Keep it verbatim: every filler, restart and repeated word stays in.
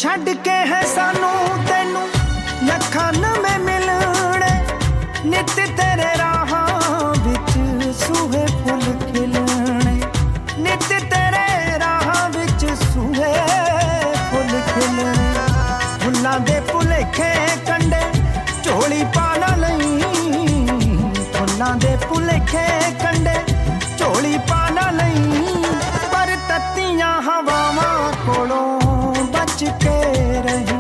छड्ड के है सानू तैनू लखां नवें मिलणे नित तेरे राहां विच सूहे फुल खिलणे नित तेरे राहां विच सूहे फुल खिलणे फुल्लां दे भुलेखे कंडे झोली पा ना लईं फुल्लां दे भुलेखे कंडे झोली पा ना लईं पर तत्तियां हवावां कोलों बच के रही